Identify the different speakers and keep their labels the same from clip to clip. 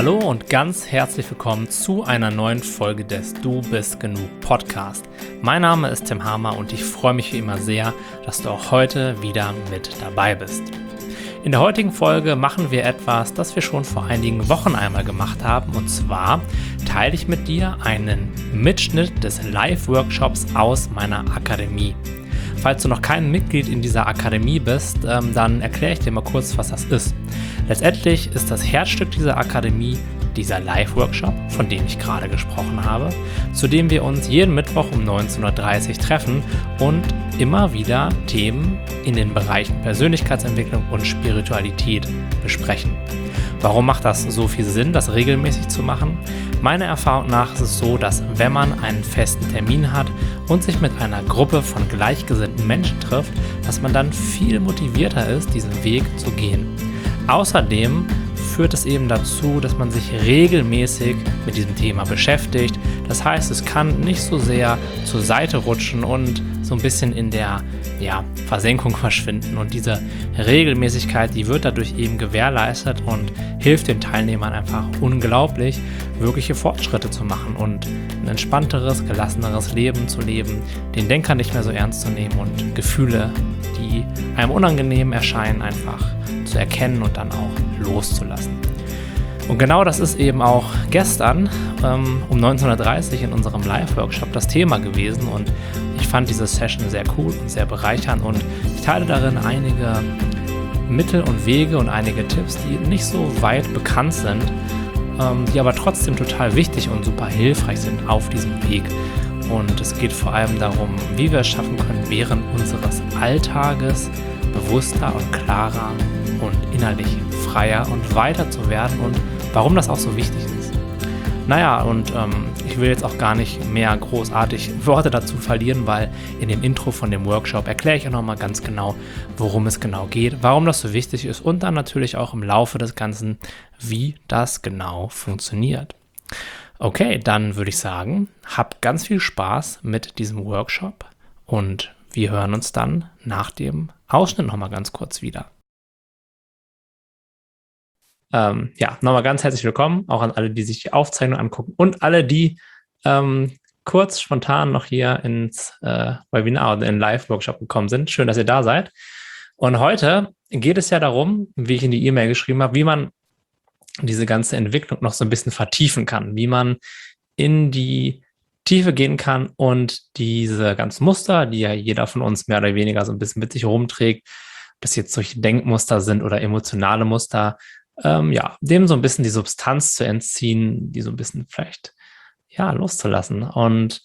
Speaker 1: Hallo und ganz herzlich willkommen zu einer neuen Folge des Du bist genug Podcast. Mein Name ist Tim Hamer und ich freue mich wie immer sehr, dass du auch heute wieder mit dabei bist. In der heutigen Folge machen wir etwas, das wir schon vor einigen Wochen einmal gemacht haben, und zwar teile ich mit dir einen Mitschnitt des Live-Workshops aus meiner Akademie. Falls du noch kein Mitglied in dieser Akademie bist, dann erkläre ich dir mal kurz, was das ist. Letztendlich ist das Herzstück dieser Akademie dieser Live-Workshop, von dem ich gerade gesprochen habe, zu dem wir uns jeden Mittwoch um 19:30 Uhr treffen und immer wieder Themen in den Bereichen Persönlichkeitsentwicklung und Spiritualität besprechen. Warum macht das so viel Sinn, das regelmäßig zu machen? Meiner Erfahrung nach ist es so, dass wenn man einen festen Termin hat und sich mit einer Gruppe von gleichgesinnten Menschen trifft, dass man dann viel motivierter ist, diesen Weg zu gehen. Außerdem führt es eben dazu, dass man sich regelmäßig mit diesem Thema beschäftigt. Das heißt, es kann nicht so sehr zur Seite rutschen und so ein bisschen in der Versenkung verschwinden. Und diese Regelmäßigkeit, die wird dadurch eben gewährleistet und hilft den Teilnehmern einfach unglaublich, wirkliche Fortschritte zu machen und ein entspannteres, gelasseneres Leben zu leben, den Denker nicht mehr so ernst zu nehmen und Gefühle, die einem unangenehm erscheinen, einfach zu erkennen und dann auch loszulassen. Und genau das ist eben auch gestern um 19:30 Uhr in unserem Live-Workshop das Thema gewesen, und ich fand diese Session sehr cool und sehr bereichernd, und ich teile darin einige Mittel und Wege und einige Tipps, die nicht so weit bekannt sind, die aber trotzdem total wichtig und super hilfreich sind auf diesem Weg. Und es geht vor allem darum, wie wir es schaffen können, während unseres Alltages bewusster und klarer und innerlich freier und weiter zu werden und warum das auch so wichtig ist. Naja, und ich will jetzt auch gar nicht mehr großartig Worte dazu verlieren, weil in dem Intro von dem Workshop erkläre ich auch nochmal ganz genau, worum es genau geht, warum das so wichtig ist und dann natürlich auch im Laufe des Ganzen, wie das genau funktioniert. Okay, dann würde ich sagen, habt ganz viel Spaß mit diesem Workshop und wir hören uns dann nach dem Ausschnitt nochmal ganz kurz wieder. Nochmal ganz herzlich willkommen, auch an alle, die sich die Aufzeichnung angucken und alle, die kurz spontan noch hier ins Webinar oder in den Live-Workshop gekommen sind. Schön, dass ihr da seid. Und heute geht es ja darum, wie ich in die E-Mail geschrieben habe, wie man diese ganze Entwicklung noch so ein bisschen vertiefen kann, wie man in die Tiefe gehen kann und diese ganzen Muster, die ja jeder von uns mehr oder weniger so ein bisschen mit sich rumträgt, ob das jetzt solche Denkmuster sind oder emotionale Muster, dem so ein bisschen die Substanz zu entziehen, die so ein bisschen vielleicht, loszulassen. Und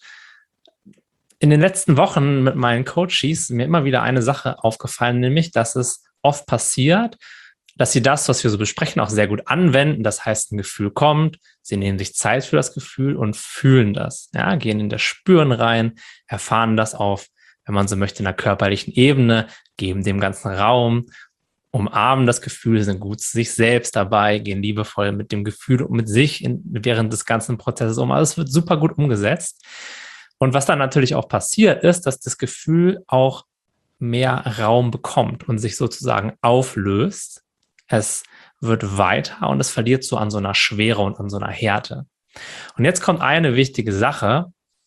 Speaker 1: in den letzten Wochen mit meinen Coaches ist mir immer wieder eine Sache aufgefallen, nämlich, dass es oft passiert, dass sie das, was wir so besprechen, auch sehr gut anwenden. Das heißt, ein Gefühl kommt, sie nehmen sich Zeit für das Gefühl und fühlen das. Ja, gehen in das Spüren rein, erfahren das auf, wenn man so möchte, einer körperlichen Ebene, geben dem ganzen Raum, umarmen das Gefühl, sind gut sich selbst dabei, gehen liebevoll mit dem Gefühl und mit sich während des ganzen Prozesses um. Also es wird super gut umgesetzt. Und was dann natürlich auch passiert ist, dass das Gefühl auch mehr Raum bekommt und sich sozusagen auflöst. Es wird weiter und es verliert so an so einer Schwere und an so einer Härte. Und jetzt kommt eine wichtige Sache,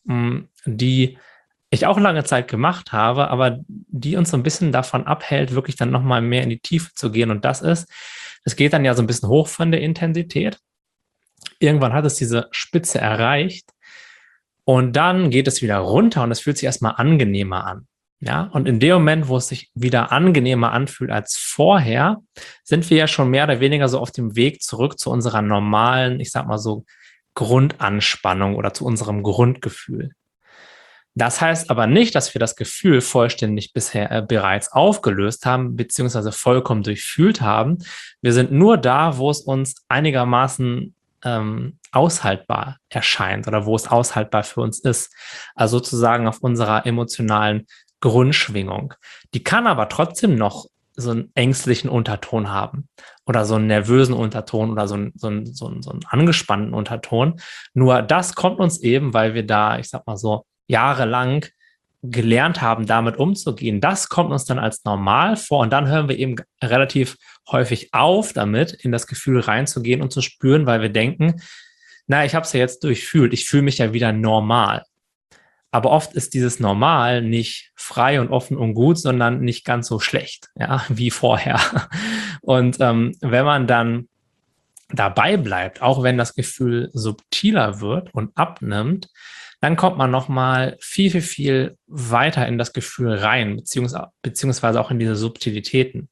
Speaker 1: die ich auch lange Zeit gemacht habe, aber die uns so ein bisschen davon abhält, wirklich dann nochmal mehr in die Tiefe zu gehen. Und das ist, es geht dann ja so ein bisschen hoch von der Intensität. Irgendwann hat es diese Spitze erreicht und dann geht es wieder runter und es fühlt sich erstmal angenehmer an. Ja, und in dem Moment, wo es sich wieder angenehmer anfühlt als vorher, sind wir ja schon mehr oder weniger so auf dem Weg zurück zu unserer normalen, ich sag mal so, Grundanspannung oder zu unserem Grundgefühl. Das heißt aber nicht, dass wir das Gefühl vollständig bisher bereits aufgelöst haben, beziehungsweise vollkommen durchfühlt haben. Wir sind nur da, wo es uns einigermaßen aushaltbar erscheint oder wo es aushaltbar für uns ist. Also sozusagen auf unserer emotionalen Grundschwingung. Die kann aber trotzdem noch so einen ängstlichen Unterton haben oder so einen nervösen Unterton oder so einen angespannten Unterton. Nur das kommt uns eben, weil wir da, ich sag mal so, jahrelang gelernt haben, damit umzugehen, das kommt uns dann als normal vor und dann hören wir eben relativ häufig auf damit, in das Gefühl reinzugehen und zu spüren, weil wir denken, na, ich habe es ja jetzt durchfühlt, ich fühle mich ja wieder normal. Aber oft ist dieses Normal nicht frei und offen und gut, sondern nicht ganz so schlecht, ja, wie vorher. Und wenn man dann dabei bleibt, auch wenn das Gefühl subtiler wird und abnimmt, dann kommt man nochmal viel, viel, viel weiter in das Gefühl rein, beziehungsweise auch in diese Subtilitäten.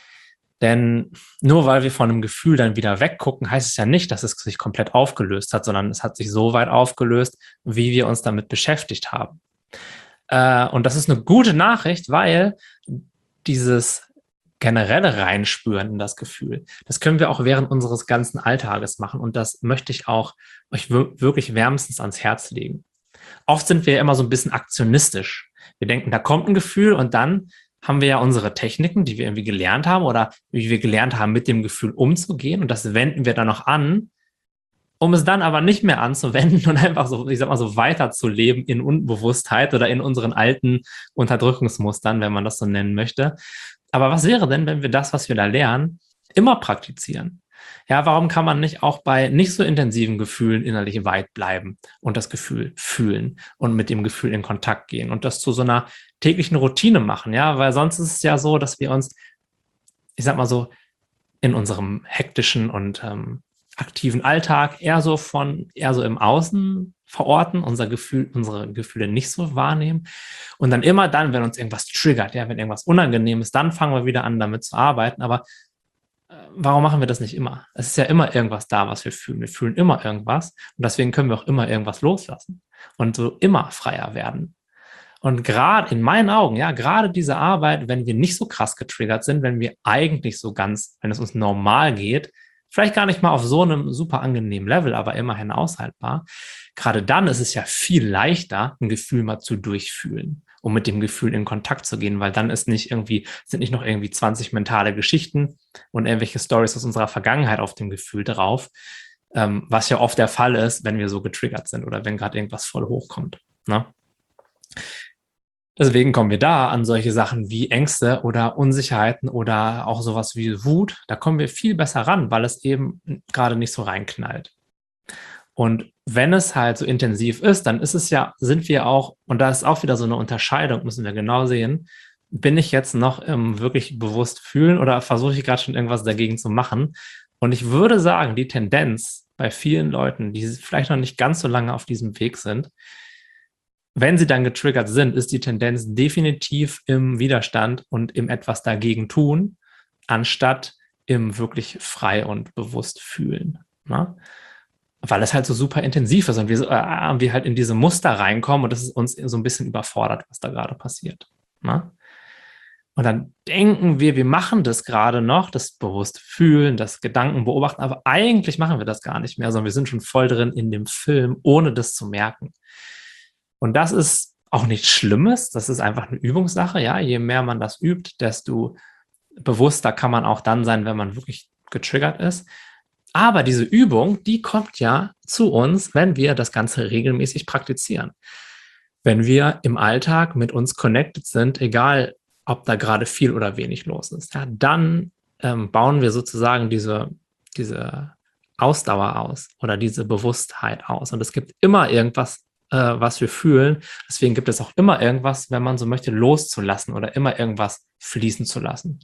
Speaker 1: Denn nur weil wir von einem Gefühl dann wieder weggucken, heißt es ja nicht, dass es sich komplett aufgelöst hat, sondern es hat sich so weit aufgelöst, wie wir uns damit beschäftigt haben. Und das ist eine gute Nachricht, weil dieses generelle Reinspüren in das Gefühl, das können wir auch während unseres ganzen Alltages machen. Und das möchte ich auch euch wirklich wärmstens ans Herz legen. Oft sind wir ja immer so ein bisschen aktionistisch. Wir denken, da kommt ein Gefühl und dann haben wir ja unsere Techniken, die wir irgendwie gelernt haben oder wie wir gelernt haben, mit dem Gefühl umzugehen. Und das wenden wir dann noch an, um es dann aber nicht mehr anzuwenden und einfach so, ich sag mal so, weiterzuleben in Unbewusstheit oder in unseren alten Unterdrückungsmustern, wenn man das so nennen möchte. Aber was wäre denn, wenn wir das, was wir da lernen, immer praktizieren? Ja, warum kann man nicht auch bei nicht so intensiven Gefühlen innerlich weit bleiben und das Gefühl fühlen und mit dem Gefühl in Kontakt gehen und das zu so einer täglichen Routine machen? Ja, weil sonst ist es ja so, dass wir uns, ich sag mal so, in unserem hektischen und aktiven Alltag eher so im Außen verorten, unsere Gefühle nicht so wahrnehmen. Und dann immer dann, wenn uns irgendwas triggert, ja, wenn irgendwas unangenehm ist, dann fangen wir wieder an, damit zu arbeiten. Aber warum machen wir das nicht immer? Es ist ja immer irgendwas da, was wir fühlen. Wir fühlen immer irgendwas. Und deswegen können wir auch immer irgendwas loslassen und so immer freier werden. Und gerade in meinen Augen, ja, gerade diese Arbeit, wenn wir nicht so krass getriggert sind, wenn wir eigentlich so ganz, wenn es uns normal geht, vielleicht gar nicht mal auf so einem super angenehmen Level, aber immerhin aushaltbar, gerade dann ist es ja viel leichter, ein Gefühl mal zu durchfühlen, um mit dem Gefühl in Kontakt zu gehen, weil dann sind nicht noch irgendwie 20 mentale Geschichten und irgendwelche Stories aus unserer Vergangenheit auf dem Gefühl drauf, was ja oft der Fall ist, wenn wir so getriggert sind oder wenn gerade irgendwas voll hochkommt, ne? Deswegen kommen wir da an solche Sachen wie Ängste oder Unsicherheiten oder auch sowas wie Wut. Da kommen wir viel besser ran, weil es eben gerade nicht so reinknallt. Und wenn es halt so intensiv ist, dann sind wir auch, und da ist auch wieder so eine Unterscheidung, müssen wir genau sehen, bin ich jetzt noch wirklich bewusst fühlen oder versuche ich gerade schon irgendwas dagegen zu machen? Und ich würde sagen, die Tendenz bei vielen Leuten, die vielleicht noch nicht ganz so lange auf diesem Weg sind, wenn sie dann getriggert sind, ist die Tendenz definitiv im Widerstand und im etwas dagegen tun, anstatt im wirklich frei und bewusst fühlen. Ne? Weil es halt so super intensiv ist und wir halt in diese Muster reinkommen und das ist uns so ein bisschen überfordert, was da gerade passiert. Ne? Und dann denken wir machen das gerade noch, das bewusst fühlen, das Gedanken beobachten, aber eigentlich machen wir das gar nicht mehr, sondern wir sind schon voll drin in dem Film, ohne das zu merken. Und das ist auch nichts Schlimmes, das ist einfach eine Übungssache, ja. Je mehr man das übt, desto bewusster kann man auch dann sein, wenn man wirklich getriggert ist. Aber diese Übung, die kommt ja zu uns, wenn wir das Ganze regelmäßig praktizieren. Wenn wir im Alltag mit uns connected sind, egal ob da gerade viel oder wenig los ist, ja, dann bauen wir sozusagen diese Ausdauer aus oder diese Bewusstheit aus. Und es gibt immer irgendwas, was wir fühlen. Deswegen gibt es auch immer irgendwas, wenn man so möchte, loszulassen oder immer irgendwas fließen zu lassen.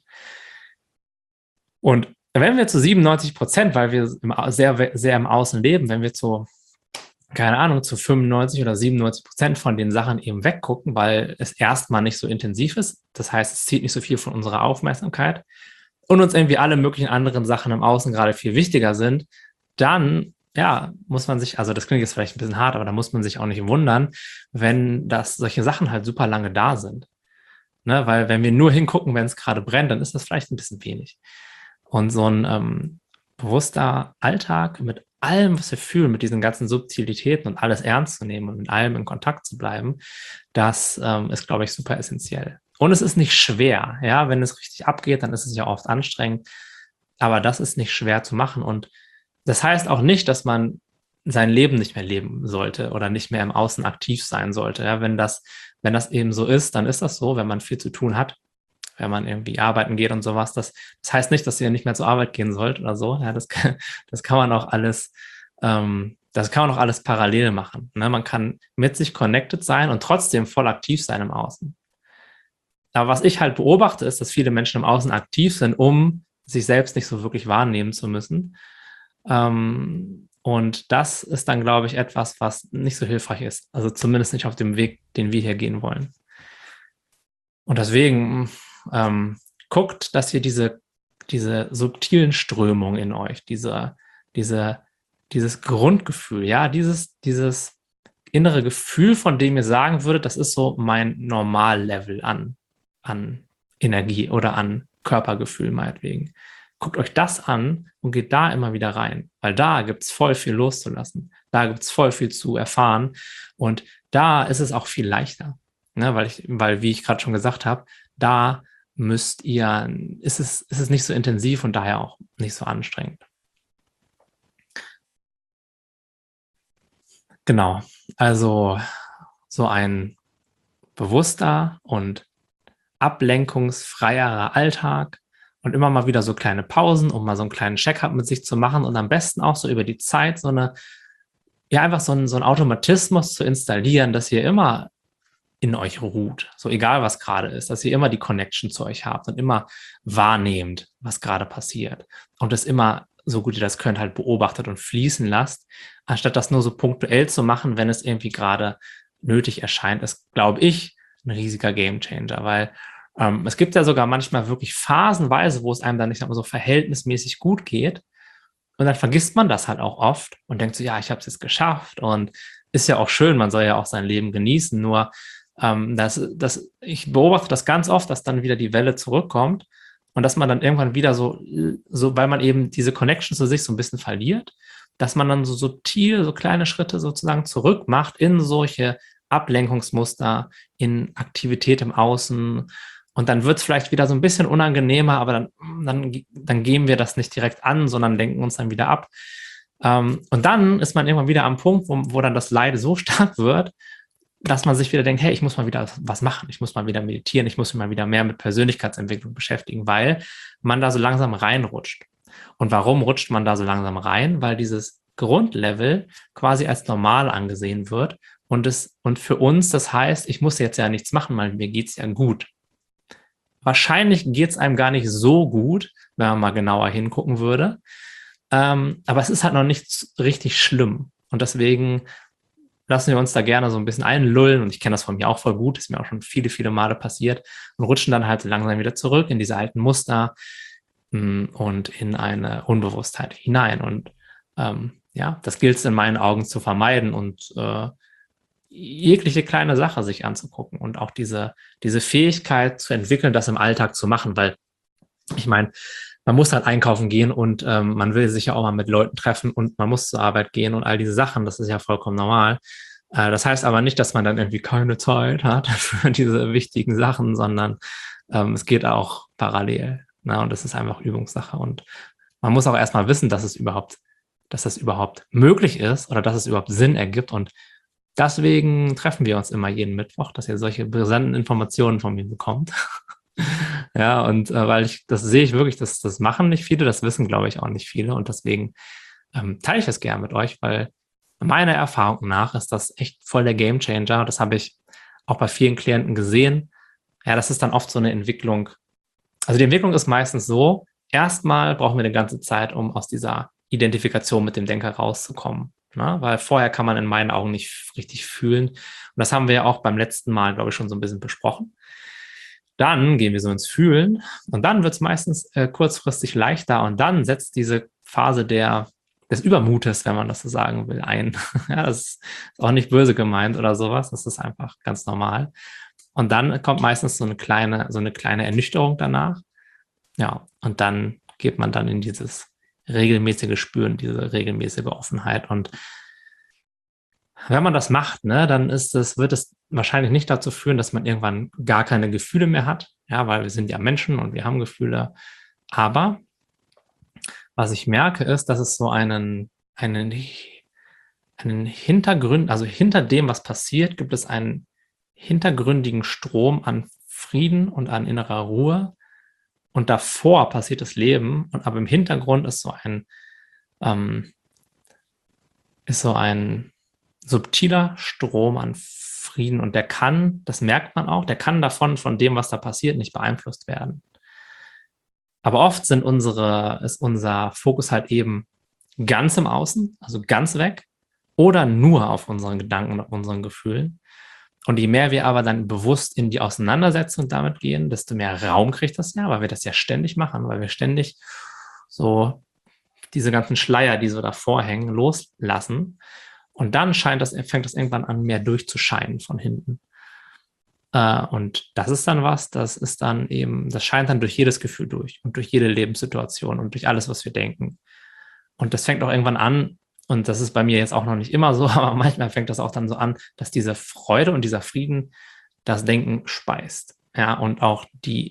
Speaker 1: Und wenn wir zu 97%, weil wir sehr, sehr im Außen leben, wenn wir zu 95 oder 97% von den Sachen eben weggucken, weil es erstmal nicht so intensiv ist, das heißt, es zieht nicht so viel von unserer Aufmerksamkeit und uns irgendwie alle möglichen anderen Sachen im Außen gerade viel wichtiger sind, dann muss man sich, also das klingt jetzt vielleicht ein bisschen hart, aber da muss man sich auch nicht wundern, wenn solche Sachen halt super lange da sind. Ne? Weil wenn wir nur hingucken, wenn es gerade brennt, dann ist das vielleicht ein bisschen wenig. Und so ein bewusster Alltag mit allem, was wir fühlen, mit diesen ganzen Subtilitäten und alles ernst zu nehmen und mit allem in Kontakt zu bleiben, das ist, glaube ich, super essentiell. Und es ist nicht schwer, ja, wenn es richtig abgeht, dann ist es ja oft anstrengend, aber das ist nicht schwer zu machen und das heißt auch nicht, dass man sein Leben nicht mehr leben sollte oder nicht mehr im Außen aktiv sein sollte. Ja, wenn das eben so ist, dann ist das so, wenn man viel zu tun hat, wenn man irgendwie arbeiten geht und sowas. Das heißt nicht, dass ihr nicht mehr zur Arbeit gehen sollt oder so. Ja, das kann man auch alles, das kann man auch alles parallel machen. Ne? Man kann mit sich connected sein und trotzdem voll aktiv sein im Außen. Aber was ich halt beobachte, ist, dass viele Menschen im Außen aktiv sind, um sich selbst nicht so wirklich wahrnehmen zu müssen. Und das ist dann, glaube ich, etwas, was nicht so hilfreich ist. Also zumindest nicht auf dem Weg, den wir hier gehen wollen. Und deswegen guckt, dass ihr diese subtilen Strömungen in euch, dieses Grundgefühl, ja, dieses innere Gefühl, von dem ihr sagen würdet, das ist so mein Normallevel an Energie oder an Körpergefühl meinetwegen. Guckt euch das an und geht da immer wieder rein, weil da gibt es voll viel loszulassen. Da gibt es voll viel zu erfahren und da ist es auch viel leichter. Ne, weil, wie ich gerade schon gesagt habe, da ist es nicht so intensiv und daher auch nicht so anstrengend. Genau. Also so ein bewusster und ablenkungsfreierer Alltag und immer mal wieder so kleine Pausen, um mal so einen kleinen Check-up mit sich zu machen und am besten auch so über die Zeit einfach so ein Automatismus zu installieren, dass ihr immer in euch ruht, so egal was gerade ist, dass ihr immer die Connection zu euch habt und immer wahrnehmt, was gerade passiert und das immer, so gut ihr das könnt, halt beobachtet und fließen lasst, anstatt das nur so punktuell zu machen, wenn es irgendwie gerade nötig erscheint, ist, glaube ich, ein riesiger Gamechanger, weil es gibt ja sogar manchmal wirklich phasenweise, wo es einem dann nicht so verhältnismäßig gut geht und dann vergisst man das halt auch oft und denkt so, ja, ich habe es jetzt geschafft und ist ja auch schön, man soll ja auch sein Leben genießen, nur ich beobachte das ganz oft, dass dann wieder die Welle zurückkommt und dass man dann irgendwann wieder weil man eben diese Connection zu sich so ein bisschen verliert, dass man dann so subtil, so kleine Schritte sozusagen zurück macht in solche Ablenkungsmuster, in Aktivität im Außen. Und dann wird es vielleicht wieder so ein bisschen unangenehmer, aber dann gehen wir das nicht direkt an, sondern lenken uns dann wieder ab. Und dann ist man irgendwann wieder am Punkt, wo dann das Leid so stark wird, dass man sich wieder denkt, hey, ich muss mal wieder was machen, ich muss mal wieder meditieren, ich muss mich mal wieder mehr mit Persönlichkeitsentwicklung beschäftigen, weil man da so langsam reinrutscht. Und warum rutscht man da so langsam rein? Weil dieses Grundlevel quasi als normal angesehen wird und für uns das heißt, ich muss jetzt ja nichts machen, weil mir geht's ja gut. Wahrscheinlich geht's einem gar nicht so gut, wenn man mal genauer hingucken würde. Aber es ist halt noch nicht richtig schlimm. Und deswegen lassen wir uns da gerne so ein bisschen einlullen. Und ich kenne das von mir auch voll gut, ist mir auch schon viele, viele Male passiert und rutschen dann halt so langsam wieder zurück in diese alten Muster und in eine Unbewusstheit hinein. Und ja, das gilt es in meinen Augen zu vermeiden und jegliche kleine Sache sich anzugucken und auch diese Fähigkeit zu entwickeln, das im Alltag zu machen, weil ich meine, man muss halt einkaufen gehen und man will sich ja auch mal mit Leuten treffen und man muss zur Arbeit gehen und all diese Sachen, das ist ja vollkommen normal. Das heißt aber nicht, dass man dann irgendwie keine Zeit hat für diese wichtigen Sachen, sondern es geht auch parallel. Ne? Und das ist einfach Übungssache. Und man muss auch erstmal wissen, dass das überhaupt möglich ist oder dass es überhaupt Sinn ergibt. Und deswegen treffen wir uns immer jeden Mittwoch, dass ihr solche brisanten Informationen von mir bekommt. Ja, und weil das sehe ich wirklich, das machen nicht viele, das wissen, glaube ich, auch nicht viele. Und deswegen teile ich das gerne mit euch, weil meiner Erfahrung nach ist das echt voll der Gamechanger. Das habe ich auch bei vielen Klienten gesehen. Ja, das ist dann oft so eine Entwicklung. Also die Entwicklung ist meistens so, erstmal brauchen wir eine ganze Zeit, um aus dieser Identifikation mit dem Denker rauszukommen. Ne? Weil vorher kann man in meinen Augen nicht richtig fühlen. Und das haben wir ja auch beim letzten Mal, glaube ich, schon so ein bisschen besprochen. Dann gehen wir so ins Fühlen und dann wird es meistens kurzfristig leichter und dann setzt diese Phase des Übermutes, wenn man das so sagen will, ein. Ja, das ist auch nicht böse gemeint oder sowas, das ist einfach ganz normal. Und dann kommt meistens so eine kleine Ernüchterung danach. Ja, und dann geht man dann in dieses regelmäßige Spüren, diese regelmäßige Offenheit. Und wenn man das macht, ne, dann wird es wahrscheinlich nicht dazu führen, dass man irgendwann gar keine Gefühle mehr hat. Ja, weil wir sind ja Menschen und wir haben Gefühle. Aber was ich merke, ist, dass es so einen Hintergrund, also hinter dem, was passiert, gibt es einen hintergründigen Strom an Frieden und an innerer Ruhe. Und davor passiert das Leben, aber im Hintergrund ist so ein subtiler Strom an Frieden und der kann, das merkt man auch, der kann von dem, was da passiert, nicht beeinflusst werden. Aber oft ist unser Fokus halt eben ganz im Außen, also ganz weg, oder nur auf unseren Gedanken und auf unseren Gefühlen. Und je mehr wir aber dann bewusst in die Auseinandersetzung damit gehen, desto mehr Raum kriegt das ja, weil wir das ja ständig machen, weil wir ständig so diese ganzen Schleier, die so davor hängen, loslassen. Und dann fängt das irgendwann an, mehr durchzuscheinen von hinten. Und das ist dann das scheint dann durch jedes Gefühl durch und durch jede Lebenssituation und durch alles, was wir denken. Und das fängt auch irgendwann an, und das ist bei mir jetzt auch noch nicht immer so, aber manchmal fängt das auch dann so an, dass diese Freude und dieser Frieden das Denken speist. Ja, und auch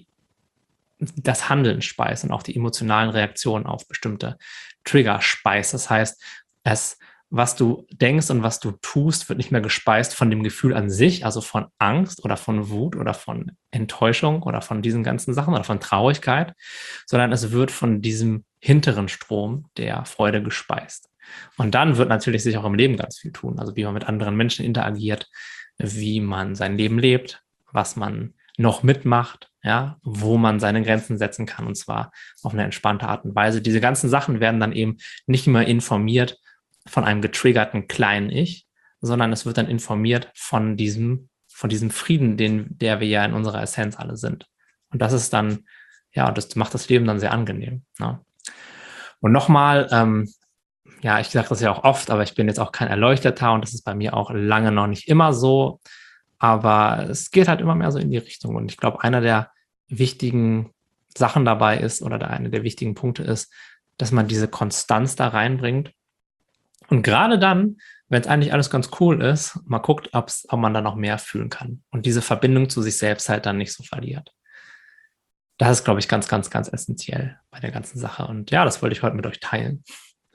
Speaker 1: das Handeln speist und auch die emotionalen Reaktionen auf bestimmte Trigger speist. Das heißt, was du denkst und was du tust, wird nicht mehr gespeist von dem Gefühl an sich, also von Angst oder von Wut oder von Enttäuschung oder von diesen ganzen Sachen oder von Traurigkeit, sondern es wird von diesem hinteren Strom der Freude gespeist. Und dann wird natürlich sich auch im Leben ganz viel tun, also wie man mit anderen Menschen interagiert, wie man sein Leben lebt, was man noch mitmacht, ja, wo man seine Grenzen setzen kann, und zwar auf eine entspannte Art und Weise. Diese ganzen Sachen werden dann eben nicht mehr informiert von einem getriggerten kleinen Ich, sondern es wird dann informiert von diesem Frieden, der wir ja in unserer Essenz alle sind. Und das ist dann, ja, das macht das Leben dann sehr angenehm. Ne? Und nochmal, ich sage das ja auch oft, aber ich bin jetzt auch kein Erleuchteter und das ist bei mir auch lange noch nicht immer so. Aber es geht halt immer mehr so in die Richtung. Und ich glaube, einer der wichtigen Sachen dabei ist, oder einer der wichtigen Punkte ist, dass man diese Konstanz da reinbringt. Und gerade dann, wenn es eigentlich alles ganz cool ist, mal guckt, ob man da noch mehr fühlen kann. Und diese Verbindung zu sich selbst halt dann nicht so verliert. Das ist, glaube ich, ganz, ganz, ganz essentiell bei der ganzen Sache. Und ja, das wollte ich heute mit euch teilen.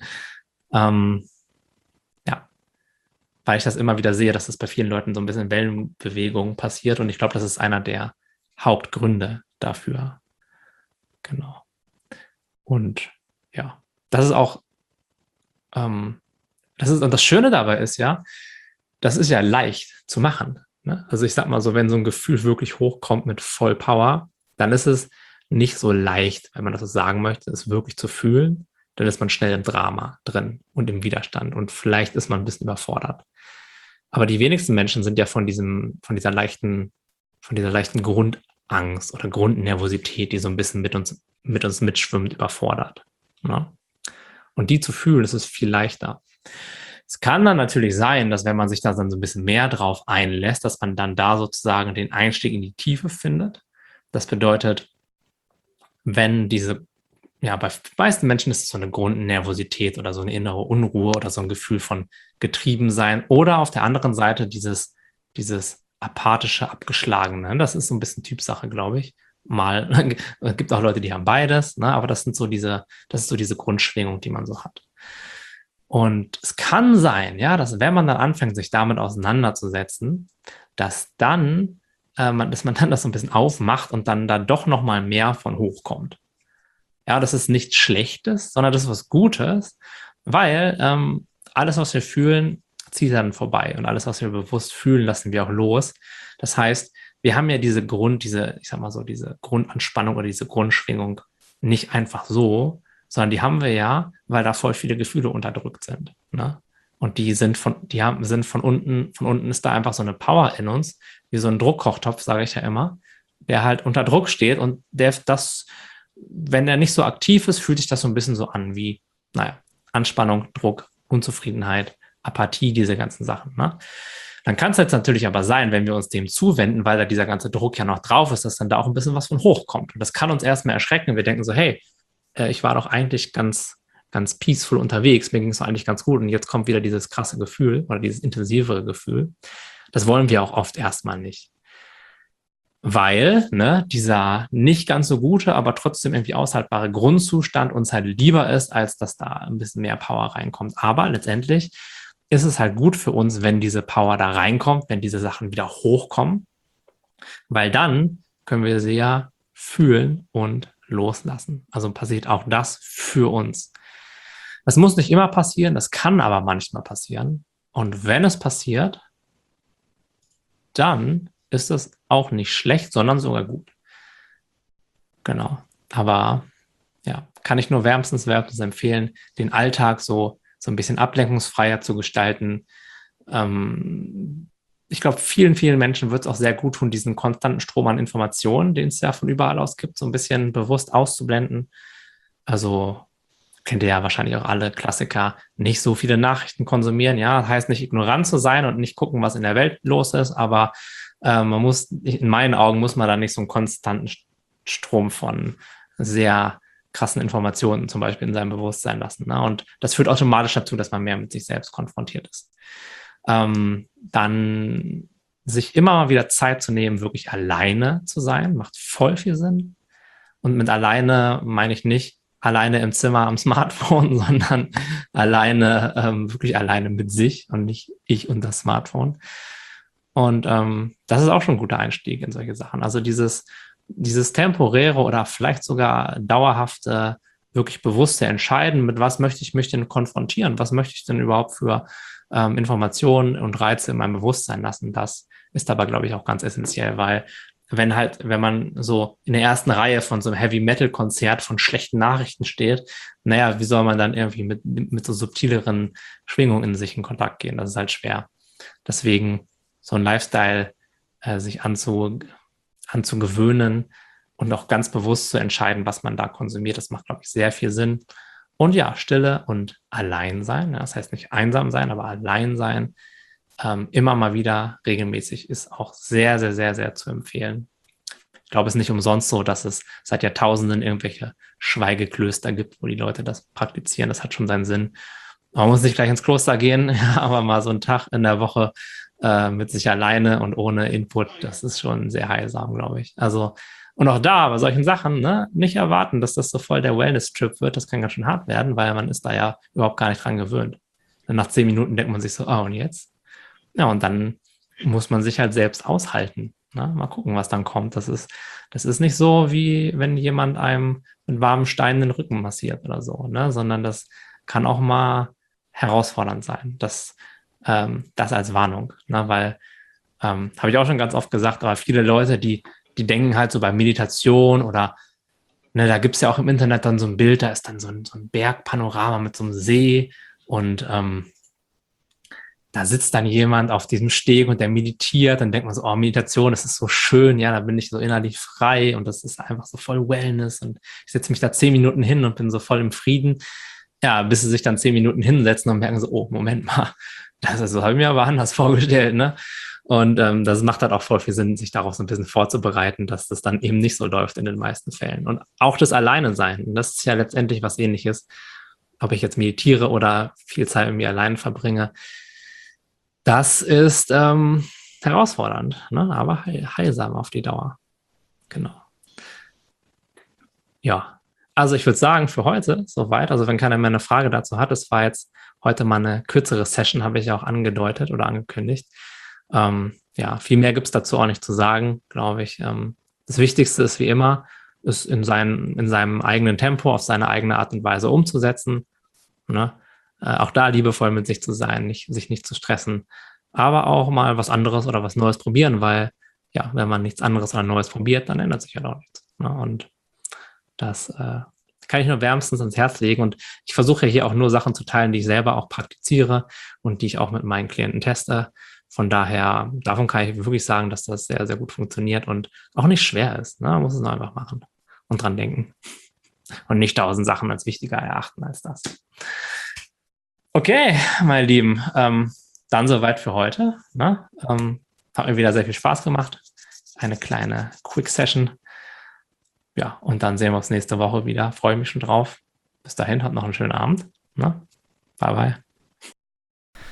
Speaker 1: Weil ich das immer wieder sehe, dass das bei vielen Leuten so ein bisschen Wellenbewegung passiert. Und ich glaube, das ist einer der Hauptgründe dafür. Genau. Und ja, das ist auch, und das Schöne dabei ist ja, das ist ja leicht zu machen. Ne? Also ich sag mal so, wenn so ein Gefühl wirklich hochkommt mit voll Power, dann ist es nicht so leicht, wenn man das so sagen möchte, es wirklich zu fühlen. Dann ist man schnell im Drama drin und im Widerstand und vielleicht ist man ein bisschen überfordert. Aber die wenigsten Menschen sind ja von dieser leichten Grundangst oder Grundnervosität, die so ein bisschen mit uns mitschwimmt, überfordert. Ne? Und die zu fühlen, das ist viel leichter. Es kann dann natürlich sein, dass wenn man sich da dann so ein bisschen mehr drauf einlässt, dass man dann da sozusagen den Einstieg in die Tiefe findet. Das bedeutet, wenn bei meisten Menschen ist es so eine Grundnervosität oder so eine innere Unruhe oder so ein Gefühl von Getriebensein oder auf der anderen Seite dieses apathische, abgeschlagene. Das ist so ein bisschen Typsache, glaube ich. Es gibt auch Leute, die haben beides, ne? Aber das ist so diese Grundschwingung, die man so hat. Und es kann sein, ja, dass wenn man dann anfängt, sich damit auseinanderzusetzen, dass man dann das so ein bisschen aufmacht und dann da doch nochmal mehr von hochkommt. Ja, das ist nichts Schlechtes, sondern das ist was Gutes, weil alles, was wir fühlen, zieht dann vorbei und alles, was wir bewusst fühlen, lassen wir auch los. Das heißt, wir haben ja diese Grundanspannung oder diese Grundschwingung nicht einfach so, sondern die haben wir ja, weil da voll viele Gefühle unterdrückt sind. Ne? Und die sind von unten ist da einfach so eine Power in uns, wie so ein Druckkochtopf, sage ich ja immer, der halt unter Druck steht und wenn der nicht so aktiv ist, fühlt sich das so ein bisschen so an wie, Anspannung, Druck, Unzufriedenheit, Apathie, diese ganzen Sachen. Ne? Dann kann es jetzt natürlich aber sein, wenn wir uns dem zuwenden, weil da dieser ganze Druck ja noch drauf ist, dass dann da auch ein bisschen was von hochkommt. Und das kann uns erstmal erschrecken. Wir denken so, hey, ich war doch eigentlich ganz, ganz peaceful unterwegs, mir ging es eigentlich ganz gut und jetzt kommt wieder dieses krasse Gefühl oder dieses intensivere Gefühl. Das wollen wir auch oft erstmal nicht. Weil dieser nicht ganz so gute, aber trotzdem irgendwie aushaltbare Grundzustand uns halt lieber ist, als dass da ein bisschen mehr Power reinkommt. Aber letztendlich ist es halt gut für uns, wenn diese Power da reinkommt, wenn diese Sachen wieder hochkommen, weil dann können wir sie ja fühlen und loslassen. Also passiert auch das für uns. Das muss nicht immer passieren, das kann aber manchmal passieren. Und wenn es passiert, dann ist es auch nicht schlecht, sondern sogar gut. Genau. Aber ja, kann ich nur wärmstens empfehlen, den Alltag so ein bisschen ablenkungsfreier zu gestalten. Ich glaube, vielen, vielen Menschen wird es auch sehr gut tun, diesen konstanten Strom an Informationen, den es ja von überall aus gibt, so ein bisschen bewusst auszublenden. Also kennt ihr ja wahrscheinlich auch alle Klassiker, nicht so viele Nachrichten konsumieren. Ja, das heißt nicht ignorant zu sein und nicht gucken, was in der Welt los ist, aber man muss, in meinen Augen, muss man da nicht so einen konstanten Strom von sehr krassen Informationen zum Beispiel in seinem Bewusstsein lassen. Ne? Und das führt automatisch dazu, dass man mehr mit sich selbst konfrontiert ist. Dann sich immer mal wieder Zeit zu nehmen, wirklich alleine zu sein, macht voll viel Sinn. Und mit alleine meine ich nicht alleine im Zimmer am Smartphone, sondern alleine, wirklich alleine mit sich und nicht ich und das Smartphone. Und das ist auch schon ein guter Einstieg in solche Sachen. Also dieses temporäre oder vielleicht sogar dauerhafte, wirklich bewusste Entscheiden, mit was möchte ich mich denn konfrontieren? Was möchte ich denn überhaupt für Informationen und Reize in meinem Bewusstsein lassen? Das ist aber, glaube ich, auch ganz essentiell, weil wenn man so in der ersten Reihe von so einem Heavy-Metal-Konzert von schlechten Nachrichten steht, naja, wie soll man dann irgendwie mit so subtileren Schwingungen in sich in Kontakt gehen? Das ist halt schwer. Deswegen so ein Lifestyle sich anzugewöhnen und auch ganz bewusst zu entscheiden, was man da konsumiert, das macht, glaube ich, sehr viel Sinn. Und ja, Stille und allein sein, ja, das heißt nicht einsam sein, aber allein sein, immer mal wieder regelmäßig ist auch sehr, sehr, sehr, sehr zu empfehlen. Ich glaube, es ist nicht umsonst so, dass es seit Jahrtausenden irgendwelche Schweigeklöster gibt, wo die Leute das praktizieren. Das hat schon seinen Sinn. Man muss nicht gleich ins Kloster gehen, aber mal so einen Tag in der Woche mit sich alleine und ohne Input, das ist schon sehr heilsam, glaube ich. Also, und auch da, bei solchen Sachen, ne, nicht erwarten, dass das so voll der Wellness-Trip wird. Das kann ganz schön hart werden, weil man ist da ja überhaupt gar nicht dran gewöhnt. Und nach 10 Minuten denkt man sich so, oh, und jetzt? Ja, und dann muss man sich halt selbst aushalten. Ne? Mal gucken, was dann kommt. Das ist nicht so, wie wenn jemand einem mit warmen Steinen den Rücken massiert oder so, ne? Sondern das kann auch mal herausfordernd sein. Das als Warnung, ne? Weil, habe ich auch schon ganz oft gesagt, aber viele Leute, die denken halt so bei Meditation oder, ne, da gibt es ja auch im Internet dann so ein Bild, da ist dann so ein Bergpanorama mit so einem See und da sitzt dann jemand auf diesem Steg und der meditiert, dann denkt man so, oh, Meditation, das ist so schön, ja, da bin ich so innerlich frei und das ist einfach so voll Wellness und ich setze mich da 10 Minuten hin und bin so voll im Frieden. Ja, bis sie sich dann 10 Minuten hinsetzen und merken so, oh, Moment mal, so habe ich mir aber anders vorgestellt, ne? Und das macht halt auch voll viel Sinn, sich darauf so ein bisschen vorzubereiten, dass das dann eben nicht so läuft in den meisten Fällen. Und auch das Alleine-Sein, das ist ja letztendlich was Ähnliches, ob ich jetzt meditiere oder viel Zeit mit mir allein verbringe. Das ist herausfordernd, ne? Aber heilsam auf die Dauer. Genau. Ja, also ich würde sagen, für heute soweit. Also wenn keiner mehr eine Frage dazu hat, es war jetzt heute mal eine kürzere Session, habe ich ja auch angedeutet oder angekündigt. Ja, viel mehr gibt es dazu auch nicht zu sagen, glaube ich. Das Wichtigste ist wie immer, es in seinem eigenen Tempo, auf seine eigene Art und Weise umzusetzen. Ne? Auch da liebevoll mit sich zu sein, sich nicht zu stressen, aber auch mal was anderes oder was Neues probieren, weil ja, wenn man nichts anderes oder Neues probiert, dann ändert sich ja auch nichts. Ne? Und das kann ich nur wärmstens ans Herz legen. Und ich versuche hier auch nur Sachen zu teilen, die ich selber auch praktiziere und die ich auch mit meinen Klienten teste. Von daher, davon kann ich wirklich sagen, dass das sehr, sehr gut funktioniert und auch nicht schwer ist. Ne? Man muss es nur einfach machen und dran denken. Und nicht 1000 Sachen als wichtiger erachten als das. Okay, meine Lieben, dann soweit für heute. Ne? Hat mir wieder sehr viel Spaß gemacht. Eine kleine Quick-Session. Ja, und dann sehen wir uns nächste Woche wieder. Freue mich schon drauf. Bis dahin, habt noch einen schönen Abend. Ne? Bye, bye.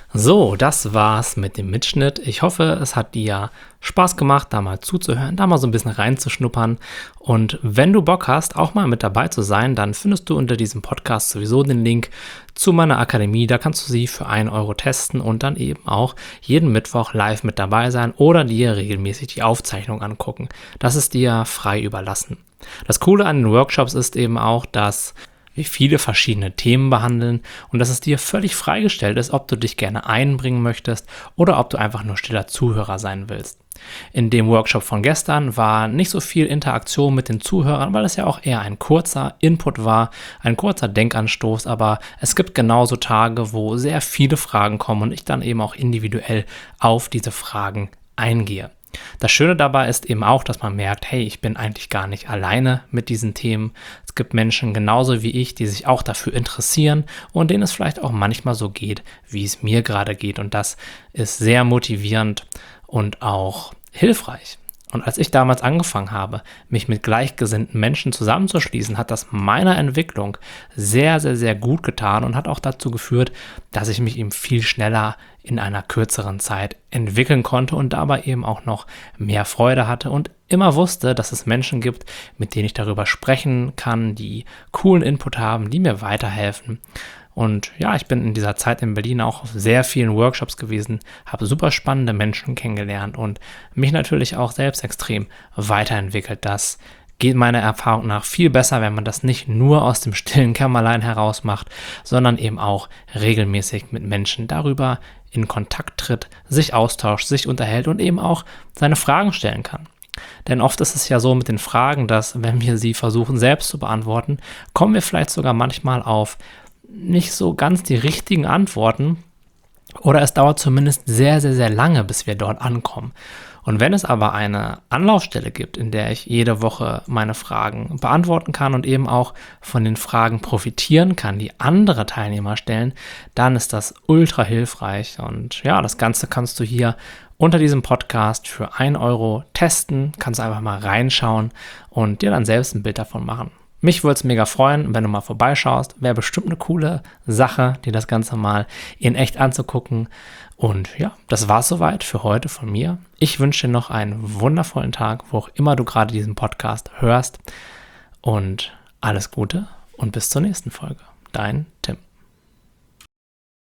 Speaker 1: So, das war's mit dem Mitschnitt. Ich hoffe, es hat dir Spaß gemacht, da mal zuzuhören, da mal so ein bisschen reinzuschnuppern. Und wenn du Bock hast, auch mal mit dabei zu sein, dann findest du unter diesem Podcast sowieso den Link zu meiner Akademie. Da kannst du sie für 1 Euro testen und dann eben auch jeden Mittwoch live mit dabei sein oder dir regelmäßig die Aufzeichnung angucken. Das ist dir frei überlassen. Das Coole an den Workshops ist eben auch, dass wir viele verschiedene Themen behandeln und dass es dir völlig freigestellt ist, ob du dich gerne einbringen möchtest oder ob du einfach nur stiller Zuhörer sein willst. In dem Workshop von gestern war nicht so viel Interaktion mit den Zuhörern, weil es ja auch eher ein kurzer Input war, ein kurzer Denkanstoß, aber es gibt genauso Tage, wo sehr viele Fragen kommen und ich dann eben auch individuell auf diese Fragen eingehe. Das Schöne dabei ist eben auch, dass man merkt, hey, ich bin eigentlich gar nicht alleine mit diesen Themen. Es gibt Menschen genauso wie ich, die sich auch dafür interessieren und denen es vielleicht auch manchmal so geht, wie es mir gerade geht. Und das ist sehr motivierend und auch hilfreich. Und als ich damals angefangen habe, mich mit gleichgesinnten Menschen zusammenzuschließen, hat das meiner Entwicklung sehr, sehr, sehr gut getan und hat auch dazu geführt, dass ich mich eben viel schneller in einer kürzeren Zeit entwickeln konnte und dabei eben auch noch mehr Freude hatte und immer wusste, dass es Menschen gibt, mit denen ich darüber sprechen kann, die coolen Input haben, die mir weiterhelfen. Und ja, ich bin in dieser Zeit in Berlin auch auf sehr vielen Workshops gewesen, habe super spannende Menschen kennengelernt und mich natürlich auch selbst extrem weiterentwickelt. Das geht meiner Erfahrung nach viel besser, wenn man das nicht nur aus dem stillen Kämmerlein heraus macht, sondern eben auch regelmäßig mit Menschen darüber in Kontakt tritt, sich austauscht, sich unterhält und eben auch seine Fragen stellen kann. Denn oft ist es ja so mit den Fragen, dass wenn wir sie versuchen selbst zu beantworten, kommen wir vielleicht sogar manchmal auf nicht so ganz die richtigen Antworten oder es dauert zumindest sehr, sehr, sehr lange, bis wir dort ankommen. Und wenn es aber eine Anlaufstelle gibt, in der ich jede Woche meine Fragen beantworten kann und eben auch von den Fragen profitieren kann, die andere Teilnehmer stellen, dann ist das ultra hilfreich. Und ja, das Ganze kannst du hier unter diesem Podcast für 1 Euro testen, kannst du einfach mal reinschauen und dir dann selbst ein Bild davon machen. Mich würde es mega freuen, wenn du mal vorbeischaust. Wäre bestimmt eine coole Sache, dir das Ganze mal in echt anzugucken. Und ja, das war's soweit für heute von mir. Ich wünsche dir noch einen wundervollen Tag, wo auch immer du gerade diesen Podcast hörst. Und alles Gute und bis zur nächsten Folge. Dein Tim.